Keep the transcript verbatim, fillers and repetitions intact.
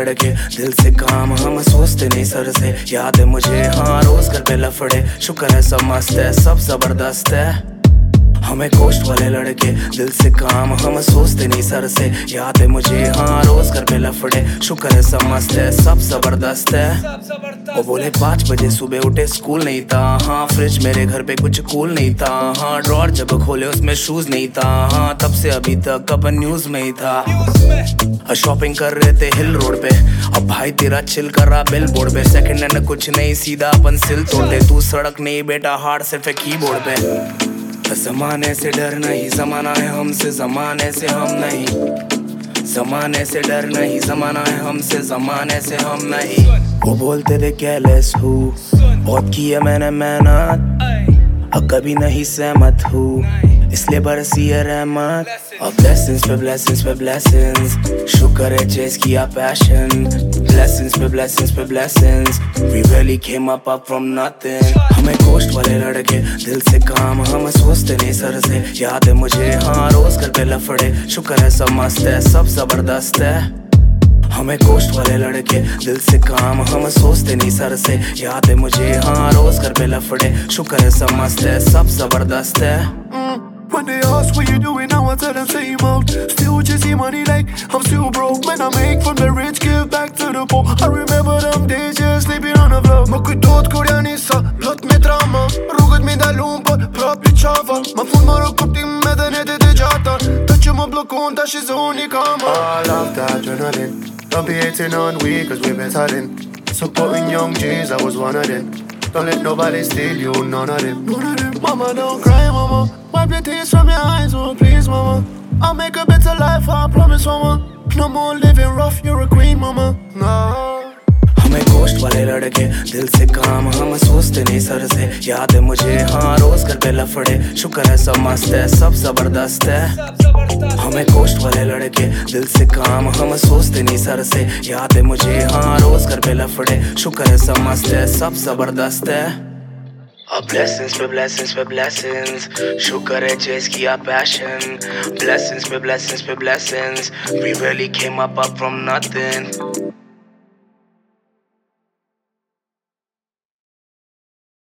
लड़के दिल से काम हम सोचते नहीं सर से। याद है मुझे हाँ रोज घर पे लफड़े, शुक्र है सब मस्त है सब जबरदस्त है। हमें कोस्ट वाले लड़के दिल से काम हम सोचते नहीं सर से। याद है मुझे हाँ रोज घर पे लफड़े, शुक्र है सब मस्त है सब जबरदस्त है। वो बोले पाँच बजे सुबह उठे स्कूल नहीं था, हाँ फ्रिज मेरे घर पे कुछ कूल नहीं था, हाँ ड्रॉर जब खोले उसमें शूज नहीं था, हाँ तब से अभी तक अपन न्यूज में ही था। शॉपिंग कर रहे थे हिल रोड पे, अब भाई तेरा चिल कर रहा बिल बोर्ड पे। सेकंड हैंड कुछ नहीं सीधा अपन सिल तोड़ते, तू सड़क नहीं बेटा हार्ड सिर्फ कीबोर्ड पे। जमाने से डर नहीं जमाना है हमसे, जमाने से हम नहीं। जमाने से डर नहीं जमाना है हमसे, जमाने से हम नहीं। वो बोलते थे केयरलेस हूँ, बहुत किया मैंने मेहनत, अब कभी नहीं सहमत हूँ, इसलिए बरसी है रहमत। और ब्लेसिंग्स पे ब्लेसिंग्स पे ब्लेसिंग्स, शुक्र है चेस किया पैशन। ब्लेसिंग्स पे ब्लेसिंग्स पे blessings, we really came up up from nothing। हमें कोस्ट वाले लड़के दिल से काम हम सोचते नहीं सर से। याद है मुझे हाँ रोज घर पे लफड़े, शुक्र है सब मस्त है सब जबरदस्त है। हमें कोस्ट वाले लड़के दिल से काम हम सोचते नहीं सर से। याद है मुझे हाँ रोज घर पे लफड़े, शुक्र है सब मस्त है सब जबरदस्त है। When they ask what you doing now, I tell them same old. Still chasing money like I'm still broke. Man, I make from the rich, give back to the poor. I remember them days, just sleeping on the floor. Ma kujtot kurjanisa, lot me drama. Rrugët me dalun për prap li qafa. Ma fund marrë kuptim me dhe netet e gjata. Ta që më blokon ta shi zoni kama. I love that adrenaline. Don't be hating on we cause we've been telling. Supporting young G's, I was one of them. Don't let nobody steal you, none of them. None of them. Mama, don't cry, mama. Wipe the tears from your eyes, oh please, mama. I'll make a better life, I promise, mama. No more living rough, you're a queen, mama. No. हमें coast वाले लड़के दिल से काम हम सोचते नहीं sir से। याद है मुझे हाँ रोज घर पे लफड़े, शुक्र है सब मस्त है सब जबरदस्त है। हमें कोस्ट वाले लड़के दिल से काम हम सोचते नहीं सर से। याद है मुझे हाँ रोज घर पे लफड़े, शुक्र है सब मस्त है सब जबरदस्त है। अब blessings पे blessings पे blessings, शुक्र है चेस किया पैशन। Blessings पे blessings पे blessings, we really came up up from nothing।